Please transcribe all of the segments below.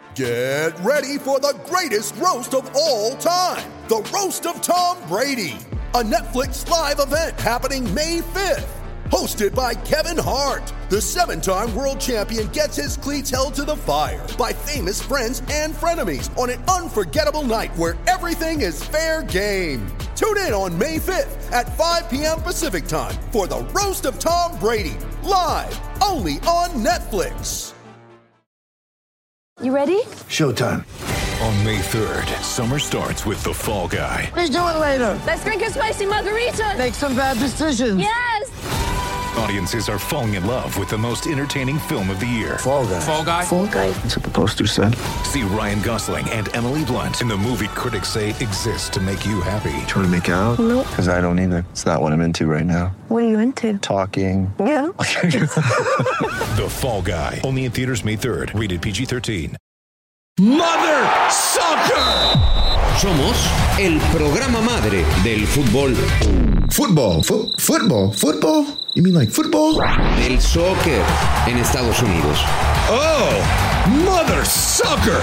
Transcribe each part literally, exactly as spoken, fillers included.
Get ready for the greatest roast of all time, the Roast of Tom Brady, a Netflix live event happening May fifth. Hosted by Kevin Hart, the seven-time world champion gets his cleats held to the fire by famous friends and frenemies on an unforgettable night where everything is fair game. Tune in on May fifth at five p.m. Pacific time for the Roast of Tom Brady, live only on Netflix. You ready? Showtime. On May third, summer starts with The Fall Guy. Let's do it later. Let's drink a spicy margarita. Make some bad decisions. Yes! Audiences are falling in love with the most entertaining film of the year. Fall Guy. Fall Guy. Fall Guy. That's what the poster said. See Ryan Gosling and Emily Blunt in the movie critics say exists to make you happy. Trying to make it out? Nope. Because I don't either. It's not what I'm into right now. What are you into? Talking. Yeah. The Fall Guy. Only in theaters May third. Rated P G thirteen. Mother Soccer. Somos el programa madre del fútbol. Football, Fo- football, football? You mean like football? Del soccer en Estados Unidos. Oh, Mother Soccer.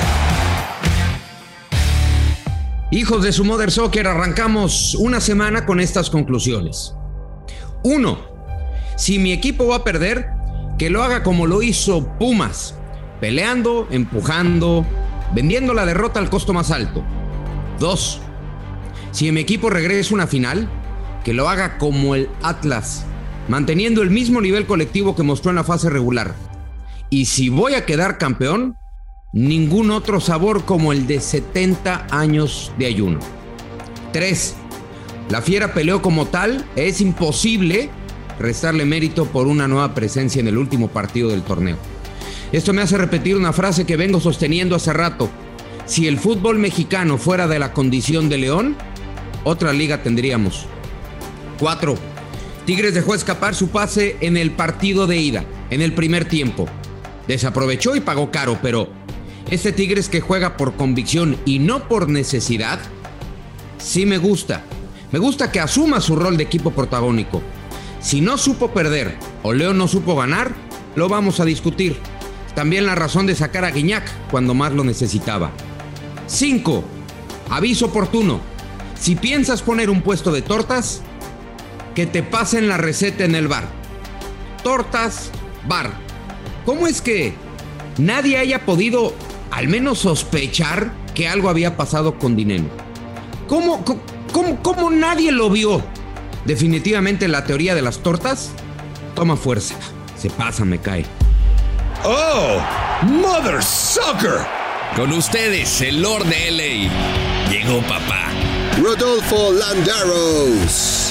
Hijos de su Mother Soccer, arrancamos una semana con estas conclusiones. Uno, si mi equipo va a perder, que lo haga como lo hizo Pumas, peleando, empujando, vendiendo la derrota al costo más alto. Dos, si mi equipo regresa a una final, que lo haga como el Atlas, manteniendo el mismo nivel colectivo que mostró en la fase regular. Y si voy a quedar campeón, ningún otro sabor como el de setenta años de ayuno. Tres, la Fiera peleó como tal, es imposible restarle mérito por una nueva presencia en el último partido del torneo. Esto me hace repetir una frase que vengo sosteniendo hace rato. Si el fútbol mexicano fuera de la condición de León, otra liga tendríamos. Cuatro, Tigres dejó escapar su pase en el partido de ida, en el primer tiempo. Desaprovechó y pagó caro, pero este Tigres que juega por convicción y no por necesidad, sí me gusta. Me gusta que asuma su rol de equipo protagónico. Si no supo perder o León no supo ganar, lo vamos a discutir. También la razón de sacar a Guiñac cuando más lo necesitaba. Cinco, aviso oportuno. Si piensas poner un puesto de tortas, que te pasen la receta en el bar. Tortas, bar. ¿Cómo es que nadie haya podido al menos sospechar que algo había pasado con Dineno? ¿Cómo, cómo, cómo nadie lo vio? Definitivamente la teoría de las tortas toma fuerza. Se pasa, me cae. Oh, Mother Soccer. Con ustedes, el Lord de L A. Llegó papá. Rodolfo Landeros.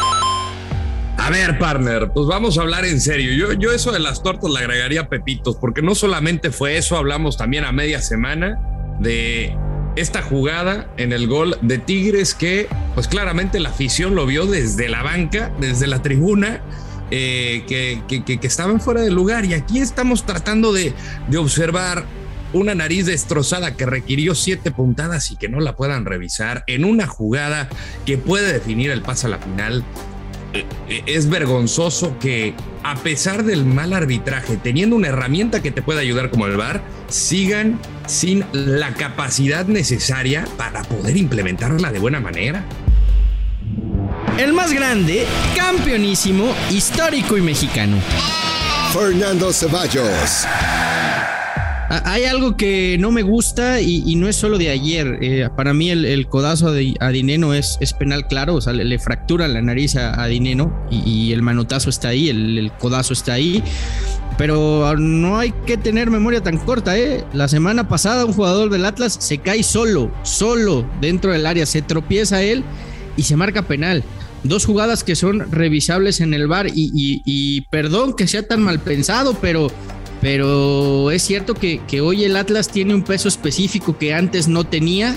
A ver, partner, pues vamos a hablar en serio. Yo, yo eso de las tortas le agregaría pepitos, porque no solamente fue eso, hablamos también a media semana de esta jugada en el gol de Tigres que, pues claramente la afición lo vio desde la banca, desde la tribuna, eh, que, que, que, que estaban fuera de lugar. Y aquí estamos tratando de, de observar una nariz destrozada que requirió siete puntadas y que no la puedan revisar en una jugada que puede definir el pase a la final. Es vergonzoso que, a pesar del mal arbitraje, teniendo una herramienta que te puede ayudar como el V A R, sigan sin la capacidad necesaria para poder implementarla de buena manera. El más grande, campeonísimo, histórico y mexicano. Fernando Ceballos. Hay algo que no me gusta y, y no es solo de ayer. Eh, para mí el, el codazo de, a Dineno es, es penal claro, o sea, le, le fractura la nariz a, a Dineno y, y el manotazo está ahí, el, el codazo está ahí. Pero no hay que tener memoria tan corta, ¿eh? La semana pasada un jugador del Atlas se cae solo, solo dentro del área, se tropieza él y se marca penal. Dos jugadas que son revisables en el V A R y, y, y perdón que sea tan mal pensado, pero... Pero es cierto que, que hoy el Atlas tiene un peso específico que antes no tenía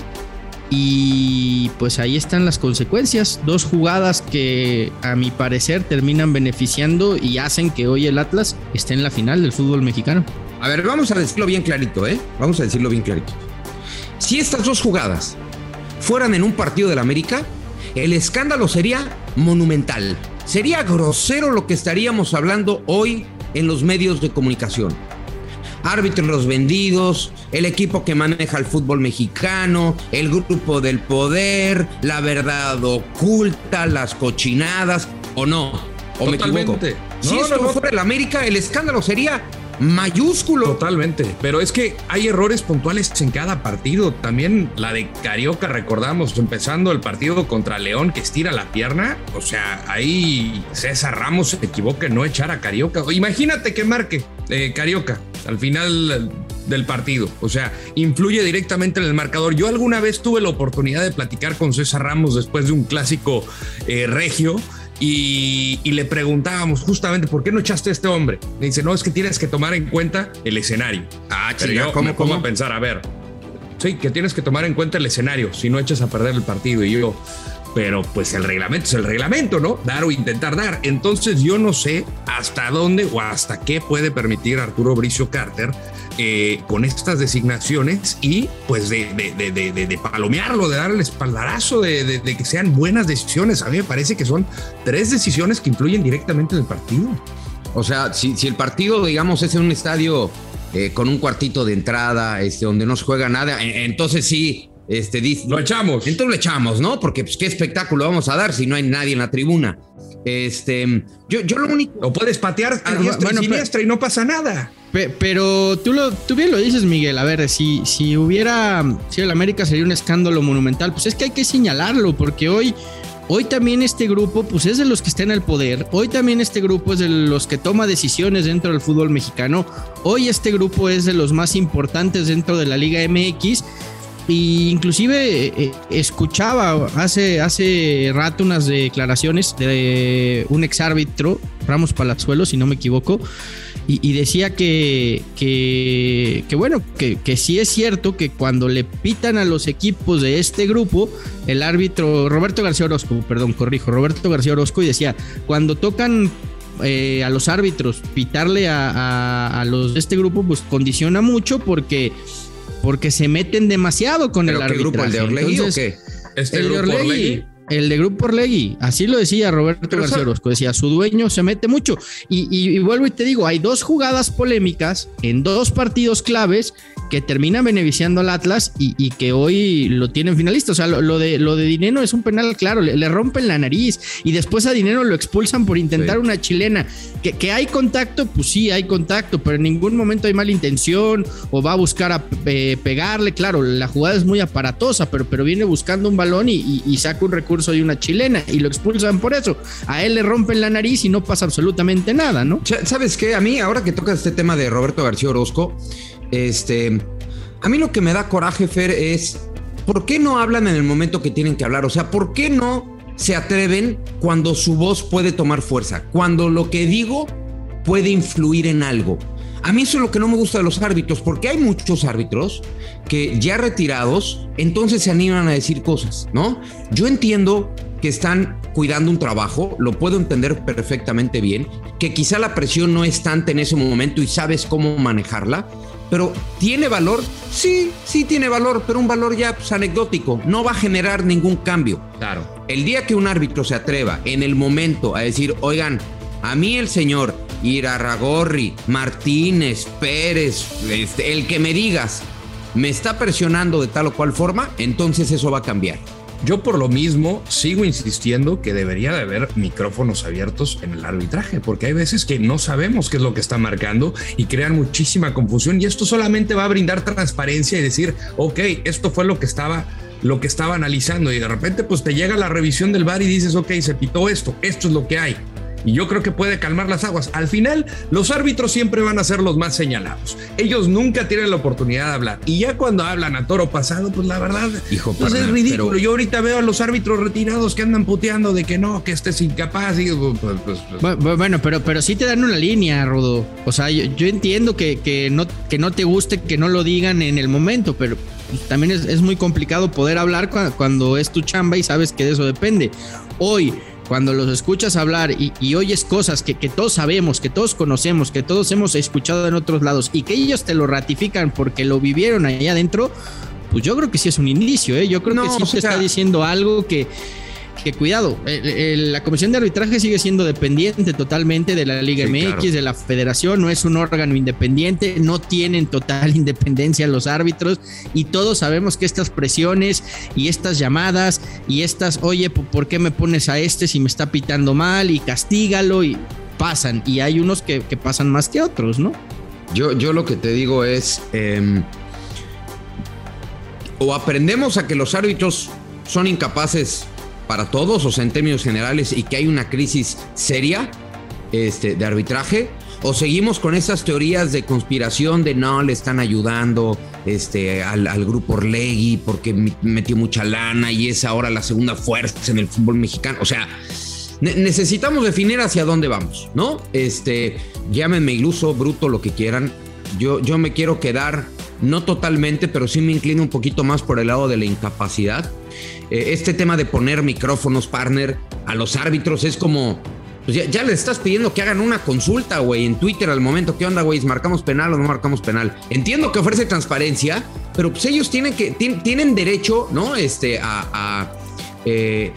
y pues ahí están las consecuencias. Dos jugadas que a mi parecer terminan beneficiando y hacen que hoy el Atlas esté en la final del fútbol mexicano. A ver, vamos a decirlo bien clarito, ¿eh? Vamos a decirlo bien clarito. Si estas dos jugadas fueran en un partido del América, el escándalo sería monumental. Sería grosero lo que estaríamos hablando hoy en los medios de comunicación. árbitros vendidos, el equipo que maneja el fútbol mexicano, el grupo del poder, la verdad oculta, las cochinadas, ¿o no? ¿O Totalmente. me equivoco? No, si esto no, no. fuera el América, el escándalo sería mayúsculo. Totalmente, pero es que hay errores puntuales en cada partido. También la de Carioca, recordamos, empezando el partido contra León, que estira la pierna. O sea, ahí César Ramos se equivoca en no echar a Carioca. Imagínate que marque eh, Carioca al final del partido. O sea, influye directamente en el marcador. Yo alguna vez tuve la oportunidad de platicar con César Ramos después de un clásico eh, regio. Y, y le preguntábamos justamente ¿por qué no echaste a este hombre? Me dice, no, es que tienes que tomar en cuenta el escenario. Ah, Pero chica, yo ¿cómo, me pongo cómo? a pensar, a ver, sí, que tienes que tomar en cuenta el escenario si no echas a perder el partido. Y yo, pero pues el reglamento es el reglamento, ¿no? Dar o intentar dar. Entonces yo no sé hasta dónde o hasta qué puede permitir Arturo Bricio Carter eh, con estas designaciones y pues de, de, de, de, de, de palomearlo, de darle el espaldarazo, de, de, de que sean buenas decisiones. A mí me parece que son tres decisiones que influyen directamente en el partido. O sea, si, si el partido, digamos, es en un estadio eh, con un cuartito de entrada, este, donde no se juega nada, entonces sí, este, dice, lo echamos. Entonces lo echamos, ¿no? Porque pues qué espectáculo vamos a dar si no hay nadie en la tribuna. Este, yo, yo lo único. Lo puedes patear a Ah, diestra bueno, y siniestra y no pasa nada. Pe- Pero tú, lo, tú bien lo dices, Miguel. A ver, si, si hubiera, si el América sería un escándalo monumental, pues es que hay que señalarlo, porque hoy, hoy también este grupo, pues es de los que está en el poder. Hoy también este grupo es de los que toma decisiones dentro del fútbol mexicano. Hoy este grupo es de los más importantes dentro de la Liga M X. Y inclusive eh, escuchaba hace, hace rato unas declaraciones de un exárbitro, Ramos Palazuelo, si no me equivoco, y, y decía que, que, que bueno, que, que sí es cierto que cuando le pitan a los equipos de este grupo, el árbitro, Roberto García Orozco, perdón, corrijo, Roberto García Orozco, y decía, cuando tocan eh, a los árbitros pitarle a, a, a los de este grupo, pues condiciona mucho porque... porque se meten demasiado con el arbitraje. ¿Qué grupo? ¿El de Orlegui Entonces, o qué? Este el de grupo Orlegui, Orlegui. El de Grupo Orlegui, así lo decía Roberto Pero García eso- Orozco, decía, su dueño se mete mucho. Y, y, y vuelvo y te digo, hay dos jugadas polémicas en dos partidos claves que terminan beneficiando al Atlas y, y que hoy lo tienen finalista. O sea, lo, lo de lo de Dineno es un penal claro, le, le rompen la nariz y después a Dineno lo expulsan por intentar Sí. una chilena. Que, que hay contacto, pues sí, hay contacto, pero en ningún momento hay mala intención o va a buscar a eh, pegarle. Claro, la jugada es muy aparatosa, pero, pero viene buscando un balón y, y, y saca un recurso de una chilena y lo expulsan por eso. A él le rompen la nariz y no pasa absolutamente nada, ¿no? ¿Sabes qué? A mí, ahora que toca este tema de Roberto García Orozco, este, a mí lo que me da coraje, Fer, es ¿por qué no hablan en el momento que tienen que hablar? O sea, ¿por qué no se atreven cuando su voz puede tomar fuerza? Cuando lo que digo puede influir en algo. A mí eso es lo que no me gusta de los árbitros, porque hay muchos árbitros que ya retirados, entonces se animan a decir cosas, ¿no? Yo entiendo que están cuidando un trabajo, lo puedo entender perfectamente bien, que quizá la presión no es tanta en ese momento y sabes cómo manejarla, pero ¿tiene valor? Sí, sí tiene valor, pero un valor ya pues, anecdótico, no va a generar ningún cambio. Claro. El día que un árbitro se atreva en el momento a decir, oigan, a mí el señor Irarrágorri, Martínez, Pérez, este, el que me digas, me está presionando de tal o cual forma, entonces eso va a cambiar. Yo por lo mismo sigo insistiendo que debería de haber micrófonos abiertos en el arbitraje, porque hay veces que no sabemos qué es lo que está marcando y crean muchísima confusión, y esto solamente va a brindar transparencia y decir, ok, esto fue lo que estaba, lo que estaba analizando, y de repente pues te llega la revisión del V A R y dices, ok, se pitó esto, esto es lo que hay. Y yo creo que puede calmar las aguas. Al final, los árbitros siempre van a ser los más señalados. Ellos nunca tienen la oportunidad de hablar. Y ya cuando hablan a toro pasado, pues la verdad, Hijo, pues partner, es ridículo. pero- Yo ahorita veo a los árbitros retirados que andan puteando de que no, que este es incapaz. Y, pues, pues, pues, Bu- Bueno, pero, pero sí te dan una línea, Rodo. O sea, yo, yo entiendo que, que, no, que no te guste que no lo digan en el momento, pero también es, es muy complicado poder hablar cu- cuando es tu chamba y sabes que de eso depende. Hoy, cuando los escuchas hablar y, y oyes cosas que, que todos sabemos, que todos conocemos, que todos hemos escuchado en otros lados y que ellos te lo ratifican porque lo vivieron allá adentro, pues yo creo que sí es un indicio, ¿eh? Yo creo No, que sí o te sea- está diciendo algo que... que cuidado, el, el, la comisión de arbitraje sigue siendo dependiente totalmente de la Liga sí, M X, claro. de la Federación, no es un órgano independiente, no tienen total independencia los árbitros y todos sabemos que estas presiones y estas llamadas y estas, oye, ¿por qué me pones a este si me está pitando mal? Y castígalo y pasan, y hay unos que, que pasan más que otros, ¿no? Yo, yo lo que te digo es, eh, o aprendemos a que los árbitros son incapaces para todos, o sea, en términos generales, y que hay una crisis seria este, de arbitraje, o seguimos con esas teorías de conspiración de no, le están ayudando este, al, al grupo Orlegui porque metió mucha lana y es ahora la segunda fuerza en el fútbol mexicano. O sea, ne- necesitamos definir hacia dónde vamos, ¿no? Este, llámenme iluso, bruto, lo que quieran. Yo, yo me quiero quedar, no totalmente, pero sí me inclino un poquito más por el lado de la incapacidad. Eh, este tema de poner micrófonos, partner, a los árbitros es como... Pues ya, ya le estás pidiendo que hagan una consulta, güey, en Twitter al momento. ¿Qué onda, güey? ¿Marcamos penal o no marcamos penal? Entiendo que ofrece transparencia, pero pues ellos tienen que tienen, tienen derecho, ¿no? Este, a, a, eh,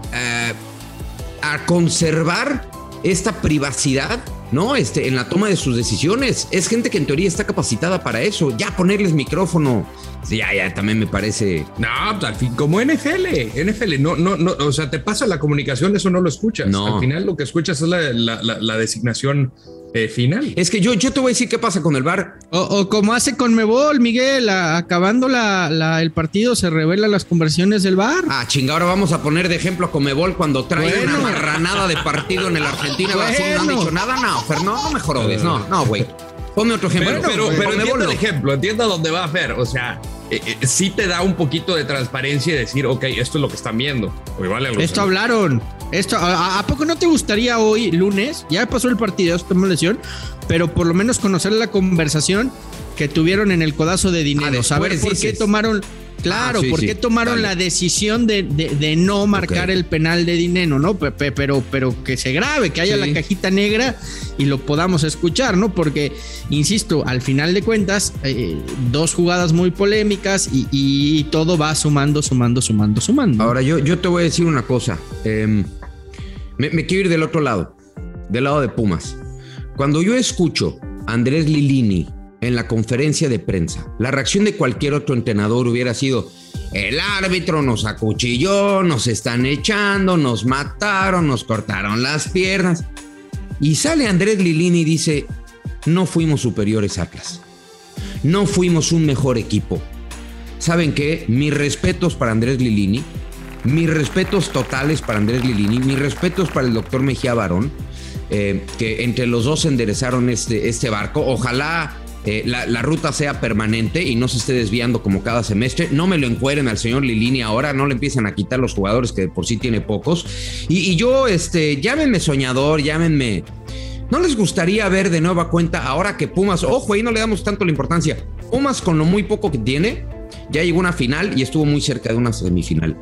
a, a conservar esta privacidad, ¿no? Este, en la toma de sus decisiones. Es gente que en teoría está capacitada para eso. Ya ponerles micrófono, ya, ya, también me parece. No, al fin, como N F L, N F L, no, no, no, o sea, te pasa la comunicación, eso no lo escuchas. No. Al final lo que escuchas es la, la, la, la designación eh, final. Es que yo, yo te voy a decir qué pasa con el V A R. O, o como hace Conmebol, Miguel, a, acabando la, la, el partido se revelan las conversiones del V A R. Ah, chinga, ahora vamos a poner de ejemplo a Conmebol cuando trae bueno. una marranada de partido en el Argentina. Bueno. Brasil, no han dicho nada, no, Fer, no, no me jorodes, no, no, güey. Ponme otro ejemplo. Pero, pero, pero entienda el ejemplo, entienda dónde va a Fer, o sea... Eh, eh, sí te da un poquito de transparencia y decir, ok, esto es lo que están viendo. Oye, vale, esto hablaron. Esto, ¿a, ¿A poco no te gustaría hoy, lunes? Ya pasó el partido, esto tomó lesión, pero por lo menos conocer la conversación que tuvieron en el codazo de dinero. Ah, saber por dices. qué tomaron... Claro, ah, sí, ¿por qué sí. tomaron Dale. la decisión de, de, de no marcar okay. el penal de dinero, ¿no? Pero, pero, pero que se grabe, que haya sí. la cajita negra y lo podamos escuchar, ¿no? Porque, insisto, al final de cuentas, eh, dos jugadas muy polémicas y, y todo va sumando, sumando, sumando, sumando. Ahora, yo, yo te voy a decir una cosa. Eh, me, me quiero ir del otro lado, del lado de Pumas. Cuando yo escucho a Andrés Lilini en la conferencia de prensa, la reacción de cualquier otro entrenador hubiera sido: el árbitro nos acuchilló, nos están echando, nos mataron, nos cortaron las piernas. Y sale Andrés Lilini y dice: no fuimos superiores a Atlas, no fuimos un mejor equipo. ¿Saben qué? Mis respetos para Andrés Lilini, mis respetos totales para Andrés Lilini, mis respetos para el doctor Mejía Barón, eh, que entre los dos enderezaron este, este barco. Ojalá Eh, la, la ruta sea permanente y no se esté desviando como cada semestre. No me lo encueren al señor Lilini ahora, no le empiezan a quitar los jugadores que de por sí tiene pocos. Y, y yo, este, llámenme soñador, llámenme... ¿No les gustaría ver de nueva cuenta ahora que Pumas, ojo, ahí no le damos tanto la importancia, Pumas con lo muy poco que tiene, ya llegó a una final y estuvo muy cerca de una semifinal?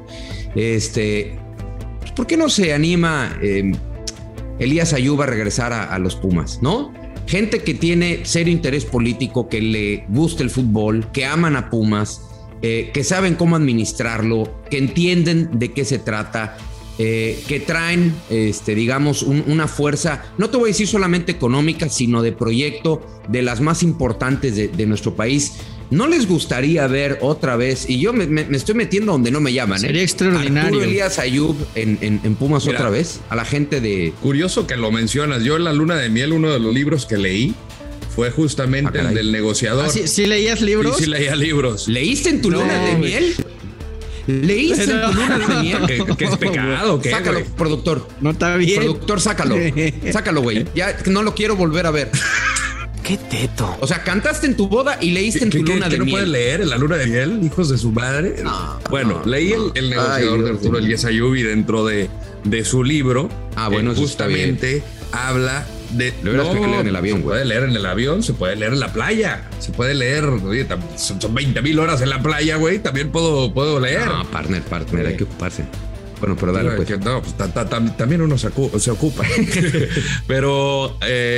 Este, ¿por qué no se anima eh, Elías Ayub a regresar a, a los Pumas, no? Gente que tiene serio interés político, que le gusta el fútbol, que aman a Pumas, eh, que saben cómo administrarlo, que entienden de qué se trata, eh, que traen, este, digamos, un, una fuerza, no te voy a decir solamente económica, sino de proyecto, de las más importantes de, de nuestro país. ¿No les gustaría ver otra vez? Y yo me, me, me estoy metiendo donde no me llaman. Sería ¿eh? extraordinario. Arturo Elías Ayub en, en, en Pumas. Mira, otra vez. A la gente de... Curioso que lo mencionas. Yo en La Luna de Miel, uno de los libros que leí fue justamente ah, el del negociador. ¿Ah, ¿sí, ¿Sí leías libros? Sí, sí leía libros. ¿Leíste en tu no, luna de miel? ¿Leíste en tu luna de miel? ¿Qué, qué es pecado? ¿Qué, sácalo, güey? Productor. No está bien. Productor, sácalo. Sácalo, güey. Ya no lo quiero volver a ver. ¡Qué teto! O sea, cantaste en tu boda y leíste en tu ¿Qué, luna qué, de no miel. ¿No puedes leer en la luna de miel, hijos de su madre? No, bueno, no, leí no. El, el negociador Ay, de Arturo Elías Ayub y dentro de, de su libro, ah, bueno, eh, justamente habla de... Lo hubieras no, leer en el avión, se güey. puede leer en el avión, se puede leer en la playa, se puede leer, oye, son, son veinte mil horas en la playa, güey, también puedo, puedo leer. No, partner, partner, sí. Hay que ocuparse. Bueno, pero dale, pues. No, pues ta, ta, ta, también uno se, acu- se ocupa. Pero... Eh,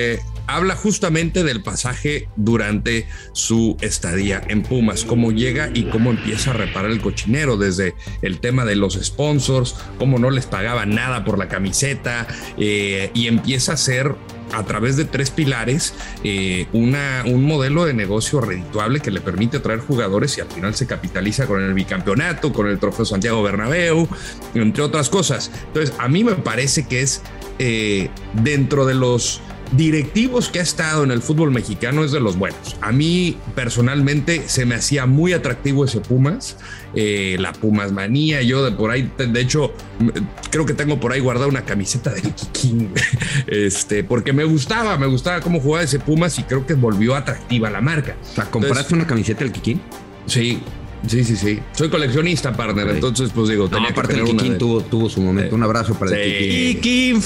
habla justamente del pasaje durante su estadía en Pumas, cómo llega y cómo empieza a reparar el cochinero, desde el tema de los sponsors, cómo no les pagaban nada por la camiseta, eh, y empieza a ser, a través de tres pilares, eh, una, un modelo de negocio redituable que le permite atraer jugadores y al final se capitaliza con el bicampeonato, con el trofeo Santiago Bernabéu, entre otras cosas. Entonces, a mí me parece que es eh, dentro de los directivos que ha estado en el fútbol mexicano, es de los buenos. A mí personalmente se me hacía muy atractivo ese Pumas, eh, la Pumas manía. Yo de por ahí, de hecho, creo que tengo por ahí guardada una camiseta del Kikín, este, porque me gustaba, me gustaba cómo jugaba ese Pumas y creo que volvió atractiva la marca. O sea, ¿compraste Entonces, una camiseta del Kikín? Sí. Sí, sí, sí. Soy coleccionista, partner. Sí. Entonces, pues digo, tenía no, aparte que tener el Kikín de... tuvo, tuvo su momento. Sí. Un abrazo para sí. el Kikín. Kikín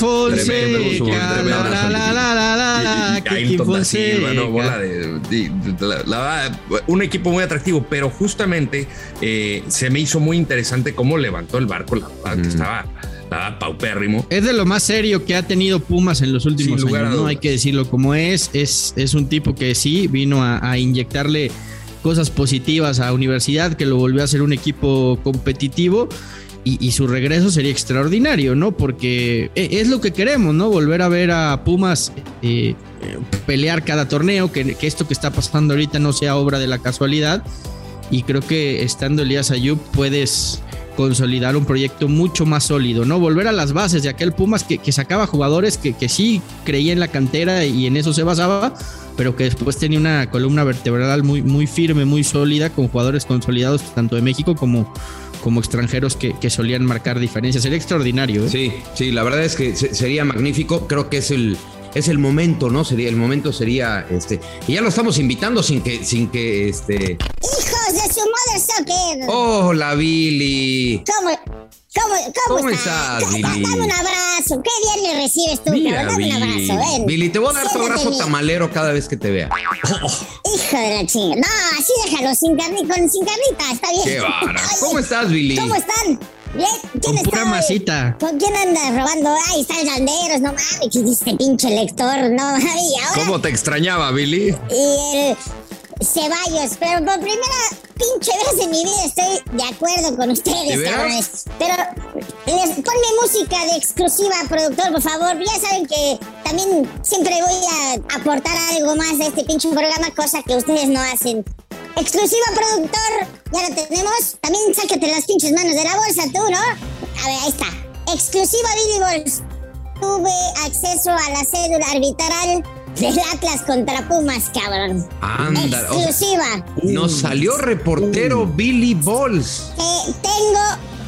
Fonseca. La, la, la, la, la, Kikín Fonseca. Bueno, bola de, de, de, la, la, un equipo muy atractivo, pero justamente eh, se me hizo muy interesante cómo levantó el barco. La verdad, mm. que estaba... Estaba paupérrimo. Es de lo más serio que ha tenido Pumas en los últimos años, ¿no? Hay que decirlo como es. Es, es un tipo que sí vino a, a inyectarle cosas positivas a Universidad, que lo volvió a ser un equipo competitivo y, y su regreso sería extraordinario, ¿no? Porque es lo que queremos, ¿no? Volver a ver a Pumas eh, pelear cada torneo, que, que esto que está pasando ahorita no sea obra de la casualidad, y creo que estando Elías Ayub puedes consolidar un proyecto mucho más sólido, ¿no? Volver a las bases de aquel Pumas que, que sacaba jugadores que, que sí creía en la cantera y en eso se basaba, pero que después tenía una columna vertebral muy, muy firme, muy sólida, con jugadores consolidados tanto de México como, como extranjeros que, que solían marcar diferencias. Sería extraordinario, ¿eh? Sí, sí, la verdad es que sería magnífico. Creo que es el, es el momento, ¿no? Sería, el momento sería, este, y ya lo estamos invitando sin que, sin que, este... ¡Hijos de su mother soccer! ¡Hola, Billy! ¿Cómo? ¿Cómo, cómo, ¿Cómo estás, estás, Billy? Dame un abrazo. Qué bien me recibes tú, Mira, cabrón. Dame Billy. un abrazo, ven. Billy, te voy a dar tu abrazo tamalero cada vez que te vea. Oh. Hijo de la chinga. No, así déjalo, sin, carni, con, sin carnita, está bien. Qué vara. ¿Cómo estás, Billy? ¿Cómo están? ¿Quién con está? Pura masita. ¿Con quién anda robando? Ay, están Landeros, no mames, este pinche lector, no mames. ¿Cómo te extrañaba, Billy? Y el Ceballos, pero por primera pinche vez en mi vida estoy de acuerdo con ustedes, cabrones. Pero les, ponme música de exclusiva, productor, por favor. Ya saben que también siempre voy a aportar algo más de este pinche programa, cosa que ustedes no hacen. Exclusiva, productor, ya lo tenemos. También sácate las pinches manos de la bolsa tú, ¿no? A ver, ahí está. Exclusiva, Billy Balls. Tuve acceso a la cédula arbitral del Atlas contra Pumas, cabrón. Anda, exclusiva. O sea, nos salió reportero uh. Billy Balls. Eh, tengo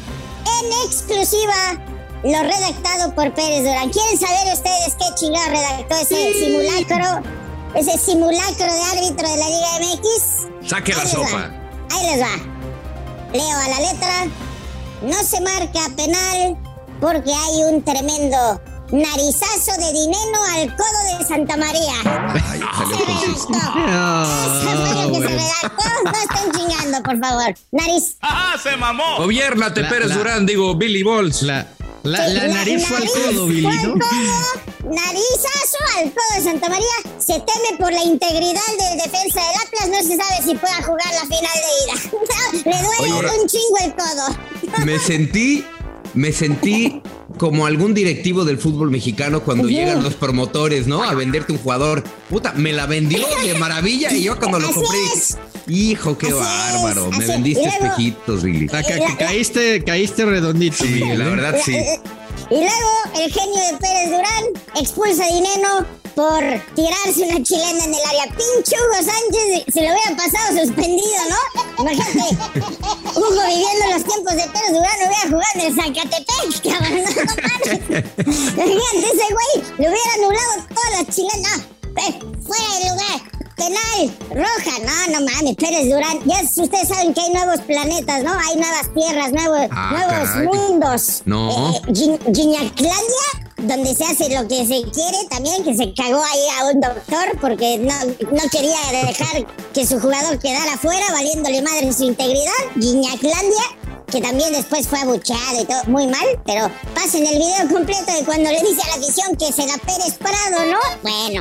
en exclusiva lo redactado por Pérez Durán. ¿Quieren saber ustedes qué chingado redactó ese sí. simulacro? Ese simulacro de árbitro de la Liga M X. Saque la sopa. Va. Ahí les va. Leo a la letra. No se marca penal porque hay un tremendo narizazo de dinero al codo de Santa María. Ay, se redactó. Eso fue lo que se redactó. No estén chingando, por favor. Nariz. ¡Ah, se mamó! Gobiérnate, la, Pérez la, Durán, digo, Billy Balls. La, la, sí, la, la nariz fue al codo, Billy, ¿no? Narizazo al codo de Santa María. Se teme por la integridad del defensa del Atlas. No se sabe si pueda jugar la final de ida. Le duele Oye, ahora, un chingo el codo. Me sentí, me sentí como algún directivo del fútbol mexicano cuando uh-huh. llegan los promotores, ¿no? A venderte un jugador. Puta, me la vendió de maravilla y yo cuando lo así compré... Es. Hijo, qué así bárbaro. Es, me vendiste luego, espejitos, Billy. La, ca- caíste, caíste redondito. Sí, Billy. la verdad, sí. Y luego el genio de Pérez Durán expulsa a Dineno por tirarse una chilena en el área. Pinche Hugo Sánchez, se lo hubiera pasado suspendido, ¿no? Imagínate, Hugo viviendo los tiempos de Pérez Durán hubiera jugado en el Zacatepec, cabrón, no, no mames. Imagínate, ese güey le hubiera anulado todas las chilenas. No, fuera de lugar. Penal, roja, no, no mames, Pérez Durán. Ya ustedes saben que hay nuevos planetas, ¿no? Hay nuevas tierras, nuevos, ah, nuevos caray. mundos. No. Eh, Giñaclandia, donde se hace lo que se quiere también, que se cagó ahí a un doctor porque no, no quería dejar que su jugador quedara fuera, valiéndole madre su integridad. Giñaclandia, que también después fue abucheado y todo, muy mal, pero pasen el video completo de cuando le dice a la afición que se da Pérez Prado, ¿no? Bueno,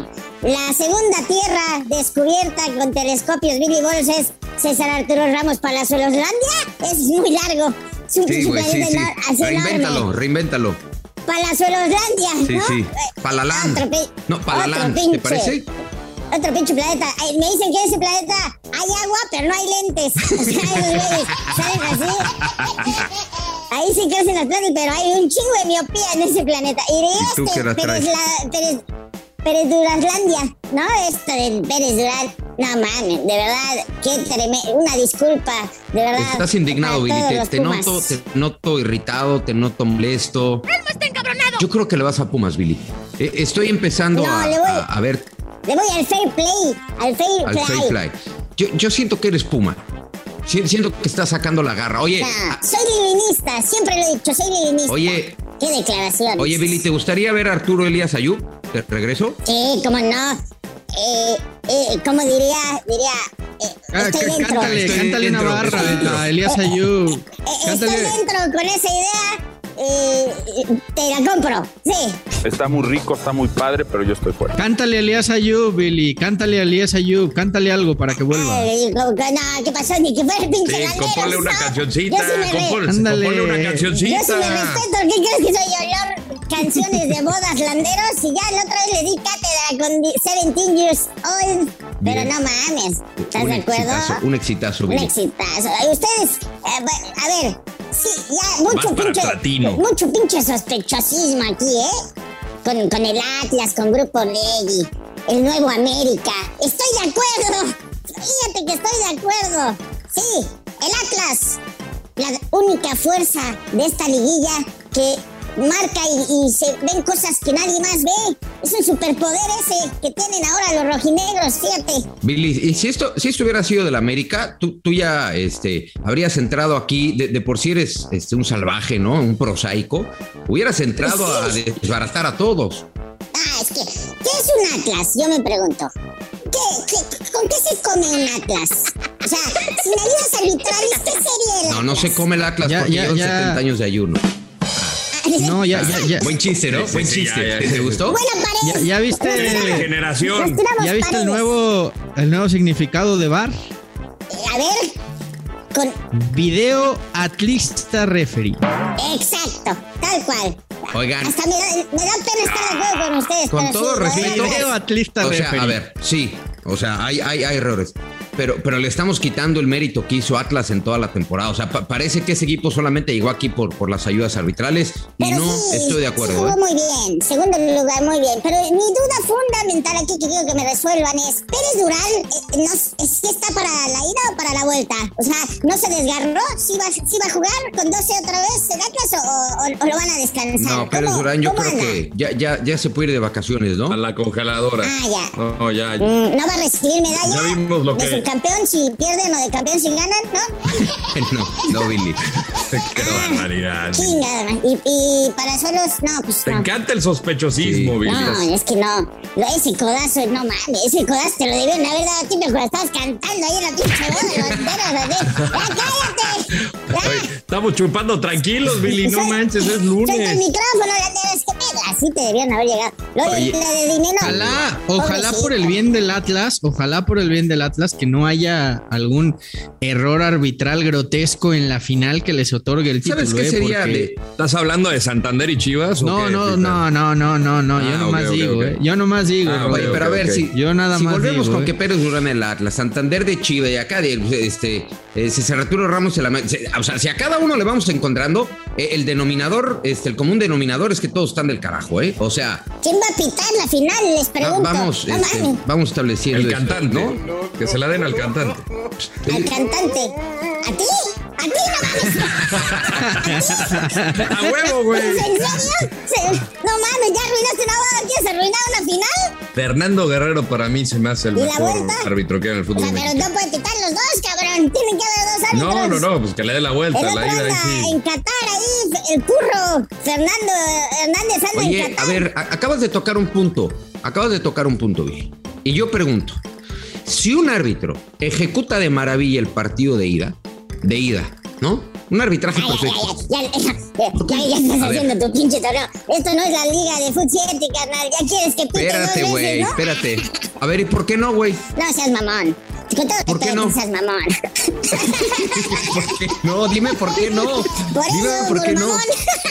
La segunda tierra descubierta con telescopios Billy Balls es César Arturo Ramos Palazuelos Landia. Es muy largo. Su, sí, su güey, sí, sí. Reinvéntalo, reinvéntalo. Palazuelos Landia, sí, ¿no? Sí, Palaland. Otro pi- no, Palaland, ¿te parece? Otro pinche planeta. Ay, me dicen que en ese planeta hay agua, pero no hay lentes. O sea, los güeyes salen así. Ahí sí crecen las plantas, pero hay un chingo de miopía en ese planeta. Y de ¿Y este, Pérez, la, Pérez, Pérez Durazlandia, ¿no? Esto de Pérez Durán. No mames, de verdad, qué tremendo. Una disculpa, de verdad. Estás indignado, Billy. Te, te noto, te noto irritado, te noto molesto. ¡Elmo está encabronado! Yo creo que le vas a Pumas, Billy. Eh, estoy empezando no, a, voy, a, a ver. Le voy al fair play, al fair al play. Fair play. Yo, yo siento que eres Puma. Siento que estás sacando la garra. Oye. No, soy lilinista, siempre lo he dicho, soy lilinista. Oye. Qué declaraciones. Oye, Billy, ¿te gustaría ver a Arturo Elías Ayub de regreso? Sí, cómo no. Eh, eh, ¿Cómo diría? Diría. Eh, ah, estoy c- dentro. Cántale, estoy cántale dentro, una barra a Elías eh, Ayub. Eh, eh, estoy dentro con esa idea. Eh, te la compro, sí. Está muy rico, está muy padre, pero yo estoy fuera. Cántale a Elías Ayub, Billy. Cántale a Elías Ayub. Cántale algo para que vuelva. Ay, no, ¿qué pasó? Ni que fuera el pinche sí, Landeros, compone una ¿no? cancioncita. Yo sí me compone, Ándale. compone una cancioncita. Yo sí me respeto. ¿Qué crees que soy olor? Canciones de bodas landeros. Y ya la otra vez le di cátedra con diecisiete years old. Pero Bien. no mames. ¿Estás un de acuerdo? Exitazo, un exitazo, Billy. Un exitazo. Y ustedes, eh, a ver, sí, ya mucho Vas para pinche, platino. mucho pinche sospechosismo aquí, ¿eh? Con, con el Atlas, con Grupo Legui, el Nuevo América. Estoy de acuerdo. Fíjate que estoy de acuerdo. Sí, el Atlas, la única fuerza de esta liguilla que marca y, y se ven cosas que nadie más ve. Es un superpoder ese que tienen ahora los rojinegros, fíjate. Billy, y si esto, si esto hubiera sido de la América, tú, tú ya este, habrías entrado aquí, de, de por sí eres este, un salvaje, ¿no? Un prosaico. Hubieras entrado sí. a desbaratar a todos. Ah, es que, ¿qué es un Atlas? Yo me pregunto. ¿Qué, qué, ¿Con qué se come un Atlas? O sea, sin ayudas arbitrales, ¿qué sería el Atlas? No, no se come el Atlas ya, porque ya, llevan ya. setenta años de ayuno. No, ya, ya, ya. Buen chiste, ¿no? Sí, Buen sí, chiste. ya, ya, ya. ¿Te gustó? Buena pared. Ya, ya viste. Generación. ¿Ya viste el nuevo, el nuevo significado de V A R? A ver, con... Video atlista referee. Exacto, tal cual. Oigan. Hasta me da, me da pena estar de acuerdo con ustedes. Con pero todo sí, respeto. Video atlista O sea, referee. a ver, sí. O sea, hay, hay, hay errores. Pero, pero le estamos quitando el mérito que hizo Atlas en toda la temporada. O sea, pa- parece que ese equipo solamente llegó aquí por, por las ayudas arbitrales. Y pero no sí, estoy de sí acuerdo. jugó ¿eh? muy bien, segundo lugar muy bien. Pero mi duda fundamental aquí que quiero que me resuelvan es: ¿Pérez Durán eh, no, es que está para la ida o para la vuelta? O sea, ¿no se desgarró? ¿Sí va, sí va a jugar con doce otra vez el Atlas o, o, o lo van a descansar? No, Pérez Durán, yo creo anda? que ya, ya, ya se puede ir de vacaciones, ¿no? A la congeladora. Ah, ya. No, ya. ya. Mm, ¿No va a recibir medalla Ya vimos lo de que- subcampeón si pierden o de campeón si ganan? ¿No? no, no, Billy. Qué barbaridad. Chingada. Y, y para solos, no, pues Te no. encanta el sospechosismo, Sí. Billy. No, es que no. Lo- Ese codazo, no mames. Ese codazo te lo debieron haber dado a ti cuando estabas cantando ahí en la pinche boda de banderas. así. ¡Ya cállate! ¡Ya! Oye, estamos chupando tranquilos, Billy. No Suelta- manches, es Suelta el lunes. micrófono, banderas, que pedo. Así te debieron haber llegado. Lo de, Oye, lo de dinero. Ojalá, ojalá pobrecito. por el bien del Atlas, ojalá por el bien del Atlas que no haya algún error arbitral grotesco en la final que les otorgue el título. ¿Sabes qué eh, sería porque- de- ¿Estás hablando de Santander y Chivas? o No, qué, no, Peter? no, no, no, no, no, Ah, yo nomás ok, ok, digo, ok. eh. Yo nomás digo, Ah, Roberto. Oye, ok, pero a ver, ok. si, Yo nada si más volvemos digo, con eh. que Pérez Durán el Atlas, Santander de Chivas y acá de este, eh, César Arturo Ramos el América. Se- O sea, si a cada uno le vamos encontrando, eh, el denominador, este, el común denominador es que todos están del carajo, ¿eh? O sea, ¿Quién va a pitar la final? Les va- pregunto. vamos, no este, mames. vamos estableciendo El esto, cantante, ¿no? Que se la den al cantante. Al cantante. ¿A ti? ¿A ti no mames? ¡A huevo, güey! ¿En serio? Se- No mames, ya arruinaste una boda. ¿Quieres arruinar una final? Fernando Guerrero para mí se me hace el ¿Y la mejor vuelta? árbitro que hay en el O fútbol sea, pero mexicano. no pueden pitar los dos, cabrón. Tienen que haber dos árbitros. No, no, no, pues que le dé la vuelta, El la otro ida ahí anda sí. en Qatar, ahí, el curro. Fernando Hernández anda en Oye, Qatar. a ver, a- acabas de tocar un punto. Acabas de tocar un punto, Billy. Y yo pregunto, si un árbitro ejecuta de maravilla el partido de ida, de ida, ¿no? Un arbitraje Ay, perfecto. Ya, ya, ya, ya, ya, ya estás haciendo tu pinche torneo. Esto no es la liga de fut siete, carnal. Ya quieres que pite Espérate, dos güey, veces, ¿no? espérate. A ver, ¿y por qué no, güey? No seas mamón. Con todo ¿Por qué respeto, no? seas mamón. ¿Por qué no? Dime por qué no. Por Dime eso, por qué por no. mamón.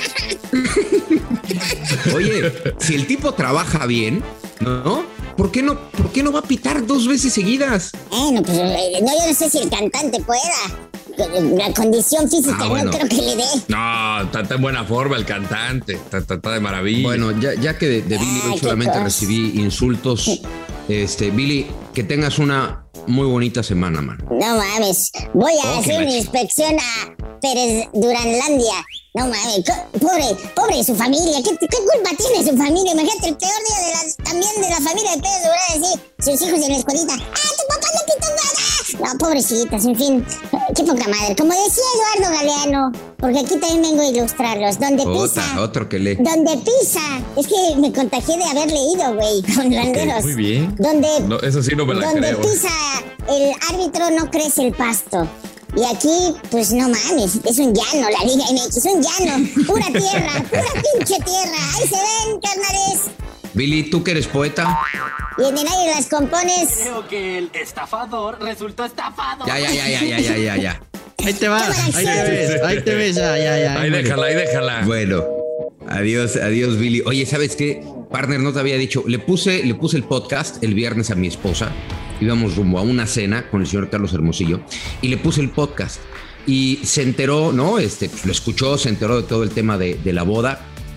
Oye, si el tipo trabaja bien, ¿no? ¿Por qué no, por qué no va a pitar dos veces seguidas? Bueno, pues eh, no, yo no sé si el cantante pueda. La condición física Ah, bueno. no creo que le dé. No, está, está en buena forma el cantante. Está, está- está de maravilla. Bueno, ya, ya que de, de Billy Ay, hoy qué solamente cosa. recibí insultos, este, Billy, que tengas una muy bonita semana, man. No mames. Voy a Oh, hacer qué una macho. inspección a Pérez Duranlandia. No mames. co- Pobre, pobre de su familia. ¿Qué, qué culpa tiene su familia? Imagínate el peor día de la, también de la familia de Pérez Durán, así. Sus hijos en la escuelita. ¡Ah, tu papá le quitó nada! No, pobrecitas, en fin. Qué poca madre. Como decía Eduardo Galeano, porque aquí también vengo a ilustrarlos. Donde pisa. Otra, otro que lee. Donde pisa. Es que me contagié de haber leído, güey, con landeros. muy bien. Donde, No, eso sí no me la donde creo. pisa el árbitro no crece el pasto. Y aquí, pues no mames, es un llano la Liga M X, un llano, pura tierra, pura pinche tierra. Ahí se ven, carnales. Billy, tú que eres poeta. Y en el aire las compones. Creo que el estafador resultó estafado. Ya, ya, ya, ya, ya, ya, ya, ya. Ahí te va, ahí te ves, ahí te ves, ya, ya, ya. Ahí déjala, ahí déjala. Bueno, adiós, adiós, Billy. Oye, ¿sabes qué? Partner, no te había dicho. Le puse, le puse el podcast el viernes a mi esposa. Íbamos rumbo a una cena con el señor Carlos Hermosillo y le puse el podcast. Y se enteró, ¿no? Este, pues, lo escuchó, se enteró de todo el tema de, de la boda.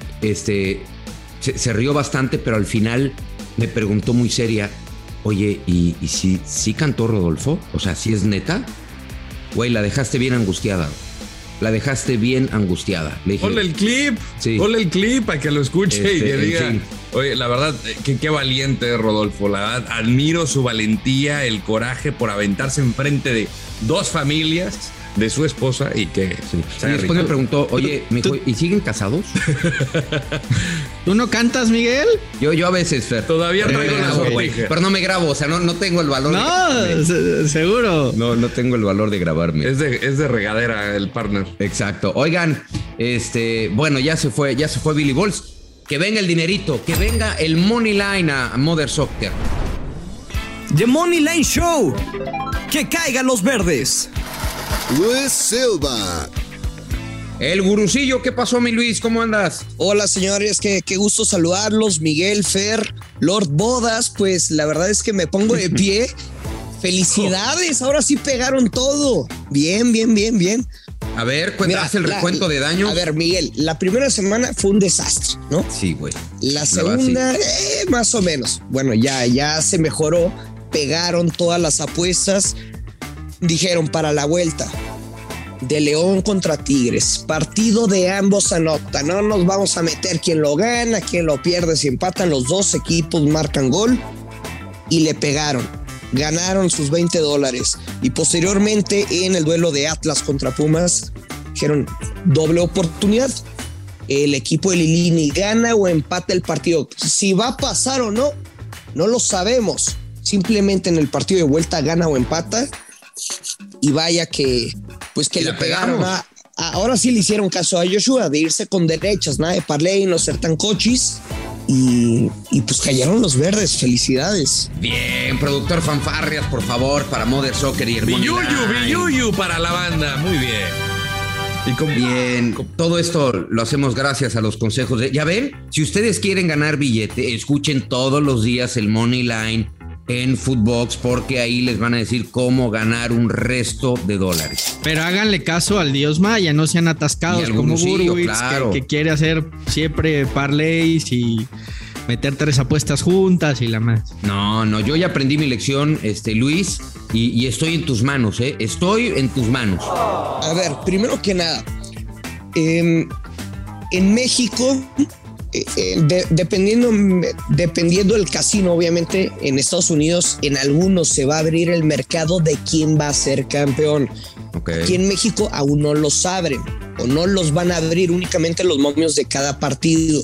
Este, se, se rió bastante, pero al final me preguntó muy seria, oye, ¿y, y si, si cantó Rodolfo? O sea, ¿si es neta? Güey, la dejaste bien angustiada. La dejaste bien angustiada. Le dije, Ponle el clip, Sí. ponle el clip para que lo escuche y Este, que en diga. fin. Oye, la verdad, eh, que qué valiente es Rodolfo. La verdad, admiro su valentía, el coraje por aventarse enfrente de dos familias de su esposa y que Sí. se Y haya después me rico. preguntó, oye, me dijo, ¿y siguen casados? ¿Tú no cantas, Miguel? Yo, yo a veces, Fer. Todavía Pero no traigo me la grabo, güey. sortija. Pero no me grabo, o sea, no, no tengo el valor No, de se- seguro. No, no tengo el valor de grabarme. Es de, es de regadera el partner. Exacto. Oigan, este, bueno, ya se fue, ya se fue Billy Balls. Que venga el dinerito, que venga el money line a Mother Soccer. The Money Line Show. Que caigan los verdes. Luis Silva. El gurucillo, ¿qué pasó, mi Luis? ¿Cómo andas? Hola, señores, qué, qué gusto saludarlos. Miguel, Fer, Lord Bodas, pues la verdad es que me pongo de pie. Felicidades, ahora sí pegaron todo. Bien, bien, bien, bien. A ver, cuenta, haz el la- recuento de daños. A ver, Miguel, la primera semana fue un desastre, ¿no? Sí, güey. La verdad, segunda, eh, más o menos. Bueno, ya, ya se mejoró. Pegaron todas las apuestas. Dijeron para la vuelta de León contra Tigres. Partido de ambos anotan. No nos vamos a meter quién lo gana, quién lo pierde. Si empatan los dos equipos, marcan gol. Y le pegaron. Ganaron sus veinte dólares. Y posteriormente en el duelo de Atlas contra Pumas, dijeron doble oportunidad. El equipo de Lilini gana o empata el partido. Si va a pasar o no, no lo sabemos. Simplemente en el partido de vuelta gana o empata. Y vaya que, pues que Y le la pegaron. pegamos. A, a- ahora sí le hicieron caso a Joshua de irse con derechas, nada de parlay, no ser tan cochis. Y, y pues cayeron los verdes. Felicidades. Bien, productor fanfarrias, por favor, para Mother Soccer y el money Billuyu, line. billuyu para la banda. Muy bien. Y con, Bien, todo esto lo hacemos gracias a los consejos de... Ya ven, si ustedes quieren ganar billete, escuchen todos los días el Money Line en Footbox, porque ahí les van a decir cómo ganar un resto de dólares. Pero háganle caso al dios maya, no sean Y atascados al como gurusillo, Burwitz, claro. que, que quiere hacer siempre parlays y meter tres apuestas juntas y la más. No, no, yo ya aprendí mi lección, este, Luis, y, y estoy en tus manos, ¿eh? Estoy en tus manos. A ver, primero que nada, eh, en México, eh, eh, de- dependiendo, dependiendo del casino, obviamente, en Estados Unidos, en algunos se va a abrir el mercado de quién va a ser campeón. Okay. Aquí en México aún no los abren o no los van a abrir, únicamente los momios de cada partido.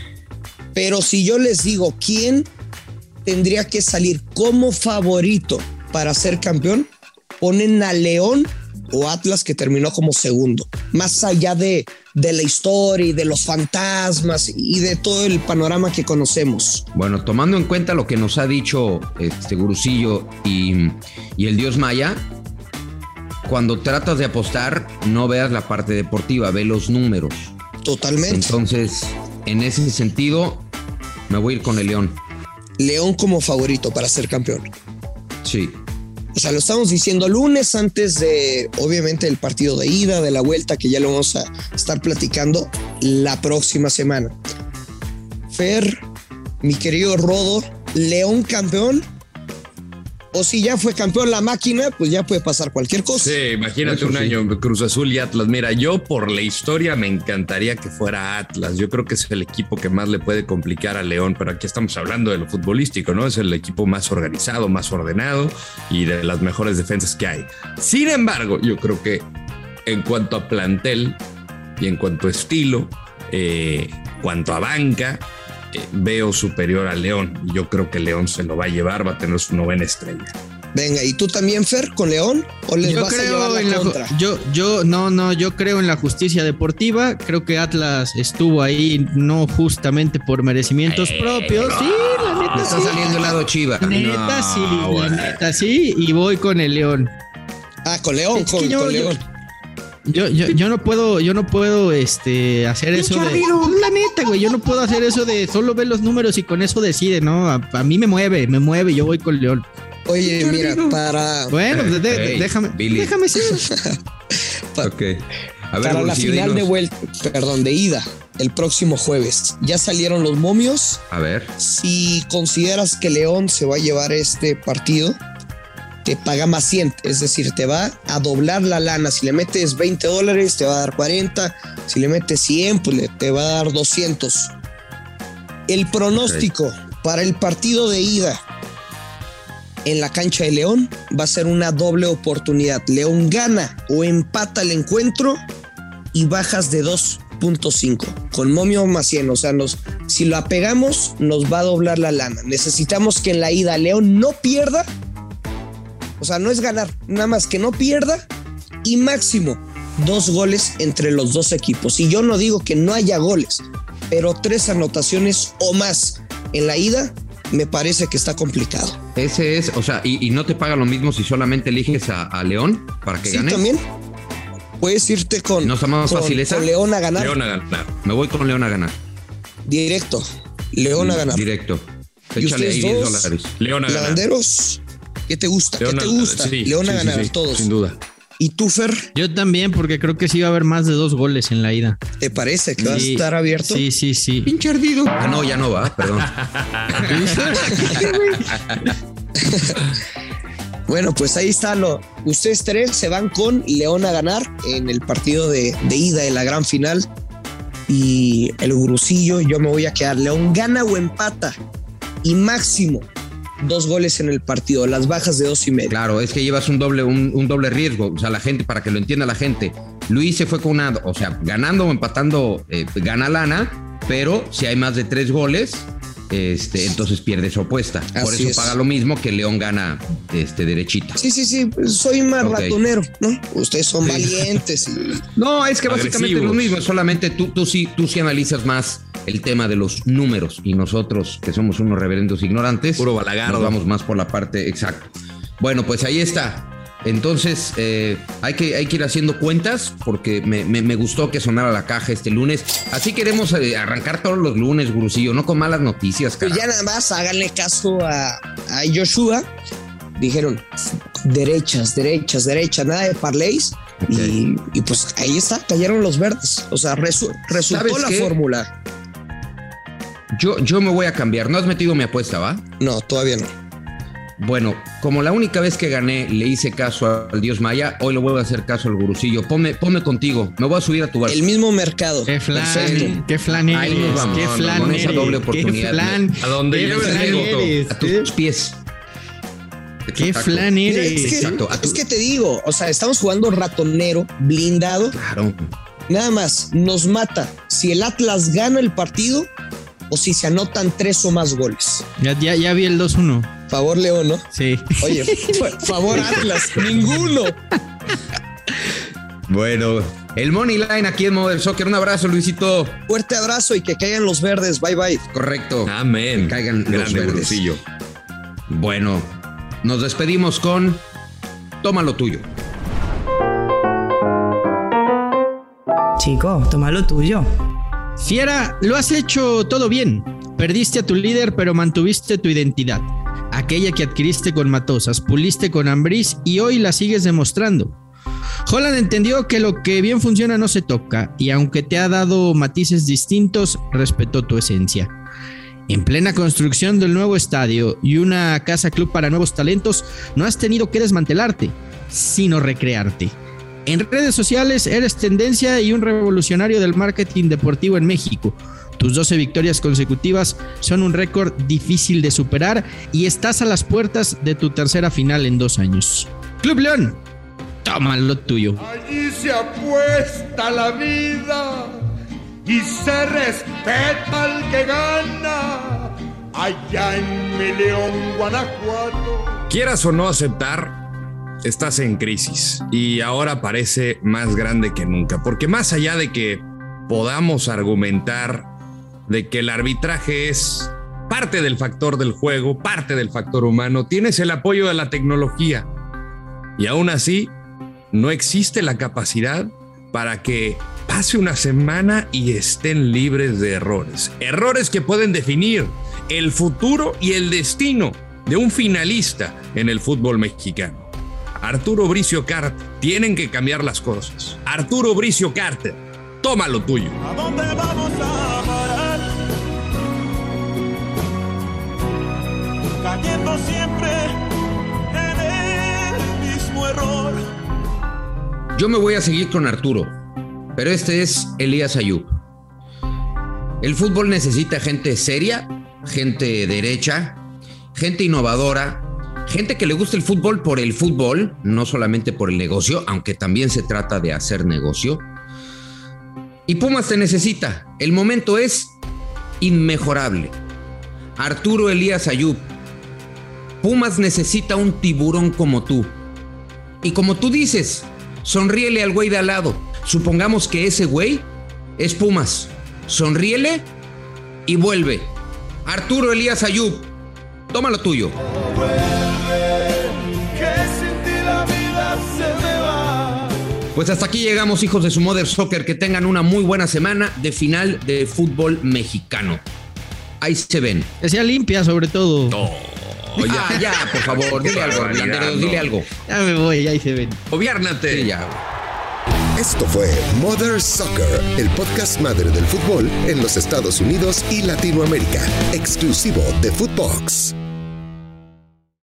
Pero si yo les digo quién tendría que salir como favorito para ser campeón, ponen a León o Atlas, que terminó como segundo? Más allá de, de la historia y de los fantasmas y de todo el panorama que conocemos. Bueno, tomando en cuenta lo que nos ha dicho este Gurusillo y, y el Dios Maya, cuando tratas de apostar, no veas la parte deportiva, ve los números. Totalmente. Entonces, en ese sentido, me voy a ir con el León. León como favorito para ser campeón. Sí. O sea, lo estamos diciendo lunes antes de, obviamente, el partido de ida, de la vuelta, que ya lo vamos a estar platicando la próxima semana. Fer, mi querido Rodo, León campeón. O si ya fue campeón la máquina, pues ya puede pasar cualquier cosa. Sí, imagínate Eso un sí. año Cruz Azul y Atlas. Mira, yo por la historia me encantaría que fuera Atlas. Yo creo que es el equipo que más le puede complicar a León, pero aquí estamos hablando de lo futbolístico, ¿no? Es el equipo más organizado, más ordenado y de las mejores defensas que hay. Sin embargo, yo creo que en cuanto a plantel y en cuanto a estilo, eh, cuanto a banca, Eh, veo superior a León. Yo creo que León se lo va a llevar, va a tener su novena estrella. Venga, ¿y tú también, Fer, con León? ¿O les yo vas creo a llevar la en contra? La, yo, yo, no, no, yo creo en la justicia deportiva. Creo que Atlas estuvo ahí no justamente por merecimientos eh, propios. No. Sí, la neta Me sí. está saliendo el lado Chiva. Neta no, sí, bueno. la neta sí, y voy con el León. Ah, con León, es con, yo, con León. Yo, Yo, yo, yo no puedo, yo no puedo este, hacer eso de. La neta, güey, yo no puedo hacer eso de solo ver los números y con eso decide, ¿no? A, a mí me mueve, me mueve, yo voy con León. Oye, mira, para. Bueno, de, de, hey, déjame, Billy. déjame ser. Ok. A ver, para la final dinos. de vuelta, perdón, de ida, el próximo jueves. Ya salieron los momios. A ver. Si consideras que León se va a llevar este partido, te paga más cien, es decir, te va a doblar la lana. Si le metes veinte dólares, te va a dar cuarenta. Si le metes cien, pues le, te va a dar doscientos. El pronóstico okay. para el partido de ida en la cancha de León va a ser una doble oportunidad. León gana o empata el encuentro y bajas de dos punto cinco con momio más cien. O sea, nos, si lo apegamos, nos va a doblar la lana. Necesitamos que en la ida León no pierda. O sea, no es ganar, nada más que no pierda y máximo dos goles entre los dos equipos. Y yo no digo que no haya goles, pero tres anotaciones o más en la ida me parece que está complicado. Ese es, o sea, y, y no te paga lo mismo si solamente eliges a, a León para que sí, gane. Sí, también. Puedes irte con, ¿No está más con, fácil esa? con León a ganar. León a ganar. Me voy con León a ganar. Directo. León a ganar. Directo. Échale ahí diez dólares. León a ganar. Lavanderos. ¿Qué te gusta? León ¿Qué te gusta? Sí, León sí, a ganar sí, sí, todos. Sin duda. ¿Y tú, Fer? Yo también, porque creo que sí va a haber más de dos goles en la ida. ¿Te parece que sí, va a estar abierto? Sí, sí, sí. Pinche ardido. Ah, no, ya no va, perdón. Bueno, pues ahí está lo. Ustedes tres se van con León a ganar en el partido de, de ida de la gran final. Y el Gurusillo, yo me voy a quedar. León gana o empata. Y máximo dos goles en el partido, las bajas de dos y medio. Claro, es que llevas un doble, un, un doble riesgo. O sea, la gente, para que lo entienda la gente, Luis se fue con una, o sea, ganando o empatando, eh, gana lana, pero si hay más de tres goles, este, entonces pierde su apuesta. Así Por eso es. Paga lo mismo que León gana este, derechita. Sí, sí, sí, soy más okay. ratonero, ¿no? Ustedes son sí. valientes. Y... No, es que básicamente es lo mismo, solamente tú, tú, sí, tú sí analizas más el tema de los números y nosotros, que somos unos reverendos ignorantes, puro balagardo, nos vamos más por la parte exacta. Bueno, pues ahí está. Entonces eh, hay, que, hay que ir haciendo cuentas porque me, me, me gustó que sonara la caja este lunes. Así queremos eh, arrancar todos los lunes, Gurusillo, no con malas noticias. Pues ya nada más háganle caso a, a Joshua. Dijeron derechas, derechas, derechas, nada de parlays. Okay. Y, y pues ahí está, cayeron los verdes. O sea, resu, resultó la qué? fórmula. Yo, yo me voy a cambiar. ¿No has metido mi apuesta, va? No, todavía no. Bueno, como la única vez que gané le hice caso al Dios Maya, hoy le voy a hacer caso al Gurusillo. Ponme, ponme contigo, me voy a subir a tu barco. El mismo mercado. Qué flan, qué flan eres. Ahí nos vamos. Qué flan con eres. Esa doble oportunidad. Qué flan. A donde lleves a tus pies. Qué Exacto. flan eres. Es que, Exacto. es que te digo, o sea, estamos jugando ratonero, blindado. Claro. Nada más, nos mata si el Atlas gana el partido o si se anotan tres o más goles. Ya, ya, ya vi el dos uno. Favor León, ¿no? Sí. Oye, favor Atlas, ninguno. Bueno, el Money Line aquí en Modern Soccer. Un abrazo, Luisito. Fuerte abrazo y que caigan los verdes. Bye, bye. Correcto. Amén. Que caigan Grande los verdes. Brusillo. Bueno, nos despedimos con Toma lo tuyo. Chico, toma lo tuyo. Fiera, lo has hecho todo bien. Perdiste a tu líder, pero mantuviste tu identidad. Aquella que adquiriste con Matosas, puliste con Ambriz y hoy la sigues demostrando. Holland entendió que lo que bien funciona no se toca y aunque te ha dado matices distintos, respetó tu esencia. En plena construcción del nuevo estadio y una casa club para nuevos talentos, no has tenido que desmantelarte, sino recrearte. En redes sociales eres tendencia y un revolucionario del marketing deportivo en México. Tus doce victorias consecutivas son un récord difícil de superar y estás a las puertas de tu tercera final en dos años. Club León, toma lo tuyo. Allí se apuesta la vida y se respeta al que gana. Allá en mi León, Guanajuato. Quieras o no aceptar, estás en crisis y ahora parece más grande que nunca, porque más allá de que podamos argumentar de que el arbitraje es parte del factor del juego, parte del factor humano, tienes el apoyo de la tecnología y aún así no existe la capacidad para que pase una semana y estén libres de errores, errores que pueden definir el futuro y el destino de un finalista en el fútbol mexicano. Arturo Bricio Carter, tienen que cambiar las cosas. Arturo Bricio Carter, toma lo tuyo. ¿A dónde vamos a parar? Cayendo siempre en el mismo error. Yo me voy a seguir con Arturo, pero este es Elías Ayub. El fútbol necesita gente seria, gente derecha, gente innovadora, gente que le gusta el fútbol por el fútbol, no solamente por el negocio, aunque también se trata de hacer negocio. Y Pumas te necesita. El momento es inmejorable. Arturo Elías Ayub. Pumas necesita un tiburón como tú. Y como tú dices, sonríele al güey de al lado. Supongamos que ese güey es Pumas. Sonríele y vuelve. Arturo Elías Ayub, toma lo tuyo. Pues hasta aquí llegamos, hijos de su Mother Soccer. Que tengan una muy buena semana de final de fútbol mexicano. Ahí se ven. Que sea limpia, sobre todo. No, ya, ah, ya, por favor, dile algo, Orlando, dile algo. Ya me voy, ahí se ven. Obiárnate. Sí, ya. Esto fue Mother Soccer, el podcast madre del fútbol en los Estados Unidos y Latinoamérica, exclusivo de Footbox.